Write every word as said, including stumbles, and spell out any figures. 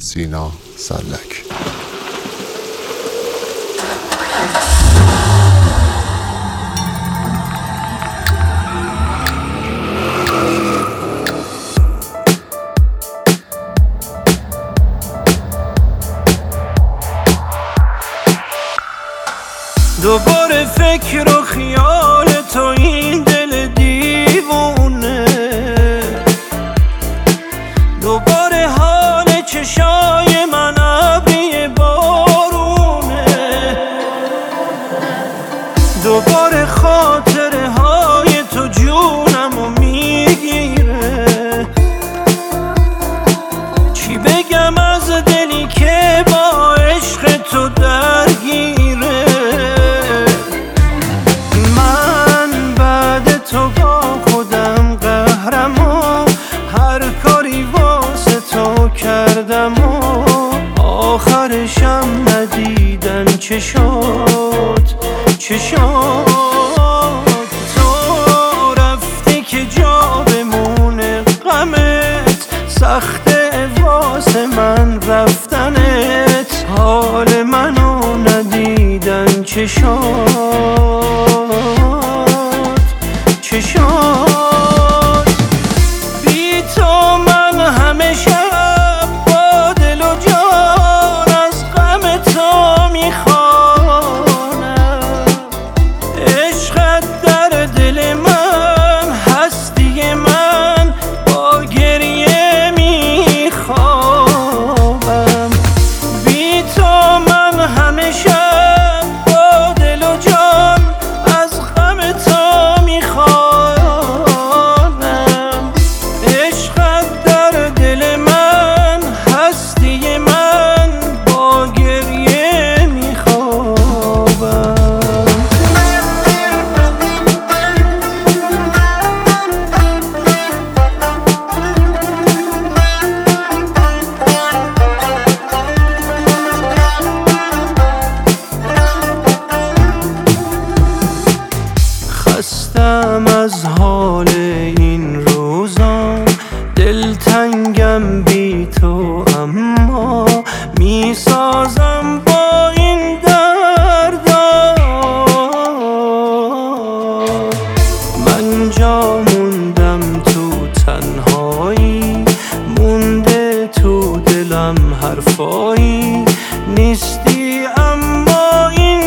سینا سلک. دوباره فکر و خیال تو این دل دیوونه، دوباره حال چشای من ابری بارونه، دوباره خاطره های تو جونمو میگیره. چی بگم از دلی که با عشق تو درگیره. تو با خودم قهرم و هر کاری واسه تو کردم و آخرشم ندیدن چه شد چه شد. تو رفتی که جا بمونه غمت، سخته واسه من رفتنت، حال منو ندیدن چه شد چه شد. بی تو من همه شب با دل و جان از غم تو میخوانم. عشقت در دل من، هستی من، با گریه میخوابم. بی تو من همه شب با دل و جان از غم تو خستم از حال این روزا، دلتنگم بی تو، اما میسازم با این دردا. من جا موندم تو تنهایی، مونده تو دلم حرفایی نیستی، اما این